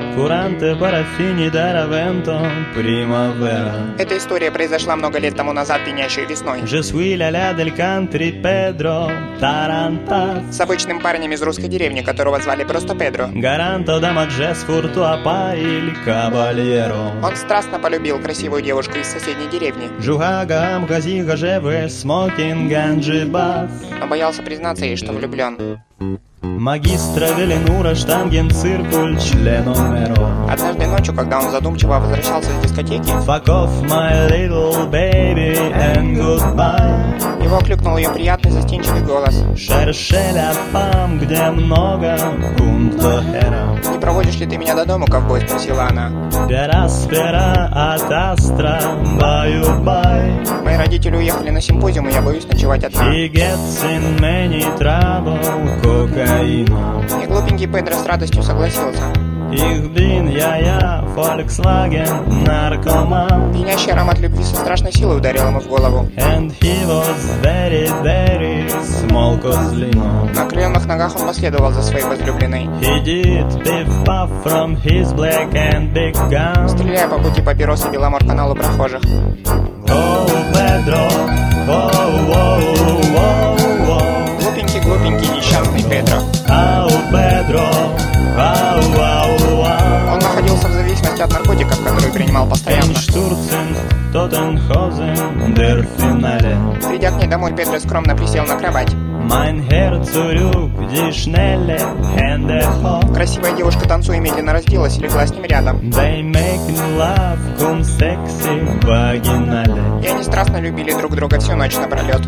Curante paraffini d'aravento primavera. Эта история произошла много лет тому назад, пьянящей весной. Je suis la del country Pedro Tarantas. С обычным парнем из русской деревни, которого звали просто Педро. Garanto da maggior sfortuna il cavaliero. Он страстно полюбил красивую девушку из соседней деревни, Жугагам газига живе smoking ганджибас. но боялся признаться ей, что влюблен. Магистра Веленура штанген циркуль членомеро. Однажды ночью, когда он задумчиво возвращался с дискотеки, Fuck off my little baby and goodbye. его окликнул ее приятный застенчивый голос. Шерше ля фам, где много пункто эра. «Не проводишь ли ты меня до дома, ковбой?» — спросила она. Пераспера от астра баю-бай. Мои родители уехали на симпозиум, и я боюсь ночевать одна. He gets in many trouble, кокаину. И глупенький Педро с радостью согласился. Ich bin я, Volkswagen, наркоман. Пьянящий аромат любви со страшной силой ударил ему в голову. And he was very, very small козлину. На окрыленных ногах он последовал за своей возлюбленной, He did piff-puff from his black and big gun. стреляя по пути папиросы Беломор-каналу прохожих. Oh, Pedro, oh, oh, oh, oh. Глупенький, несчастный Педро. Oh, Pedro, oh, oh, oh. Он находился в зависимости от наркотиков, которые принимал постоянно. Einstürzen, Totenhausen, der Finale. Придя к ней домой, Педро скромно присел на кровать. Mein Herz zurück, die schnelle Hände hoch. Красивая девушка, танцуя, медленно разделась и легла с ним рядом. They make love, cum sexy, vaginale. И они страстно любили друг друга всю ночь напролет.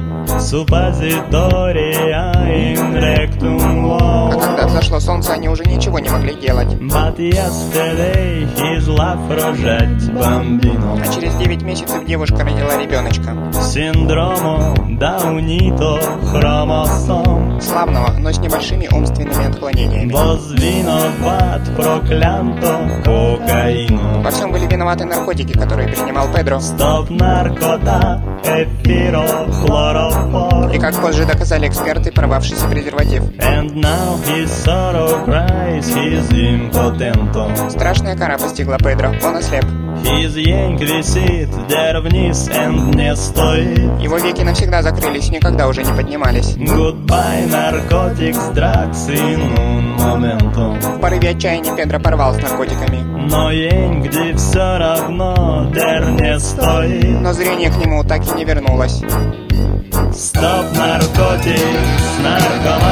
Suppositoria in rectum А low. когда взошло солнце, они уже ничего не могли делать. But yesterday his love рожать бомбину. А через 9 месяцев девушка родила ребеночка. Синдрому Даунито хромосом. Славного, но с небольшими умственными отклонениями. Возвиноват проклянто кокаину. Во всем были виноваты наркотики, которые принимал Педро. Стоп наркота, эфиро, хлорофор. И как позже доказали эксперты, порвавшийся презерватив. And now his sorrow cries, he's impotento. Страшная кара постигла Педро, он ослеп. His янг висит, der вниз and не стоит. Его веки навсегда закрылись, никогда уже не поднимались. Goodbye, narcotics, drugs in un momento. В порыве отчаяния Педро порвал с наркотиками. Но янг все равно, der не стоит. Но зрение к нему так и не вернулось. Стоп наркотикс, наркоман.